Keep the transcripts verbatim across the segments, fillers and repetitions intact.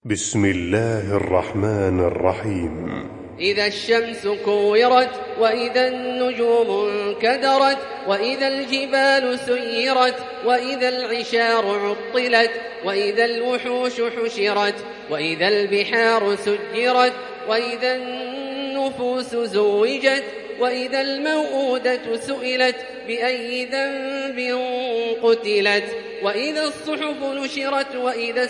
بسم الله الرحمن الرحيم. إذا الشمس كورت وإذا النجوم انكدرت وإذا الجبال سيرت وإذا العشار عطلت وإذا الوحوش حشرت وإذا البحار سجرت وإذا النفوس زوجت وإذا الموءودة سئلت بأي ذنب قتلت وإذا الصحف نشرت وإذا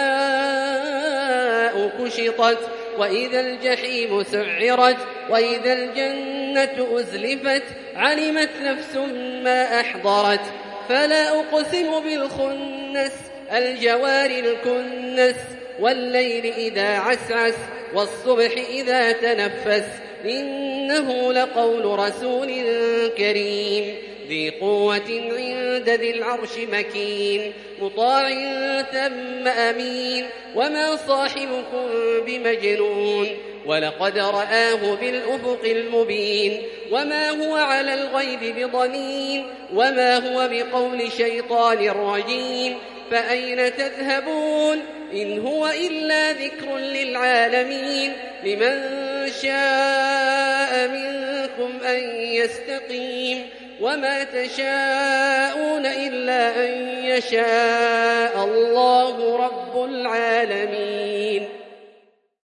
السماء كشطت وإذا الجحيم سعرت وإذا الجنة أزلفت علمت نفس ما أحضرت فلا أقسم بالخنس الجوار الكنس والليل إذا عسعس والصبح إذا تنفس إنه لقول رسول كريم ذي قوة عند ذي العرش مكين مطاع ثم أمين وما صاحبكم بمجنون ولقد رآه بالأفق المبين وما هو على الغيب بضنين وما هو بقول شيطان رجيم فأين تذهبون إن هو إلا ذكر للعالمين لمن شاء منكم أن يستقيم وما تشاءون إلا أن يشاء الله رب العالمين.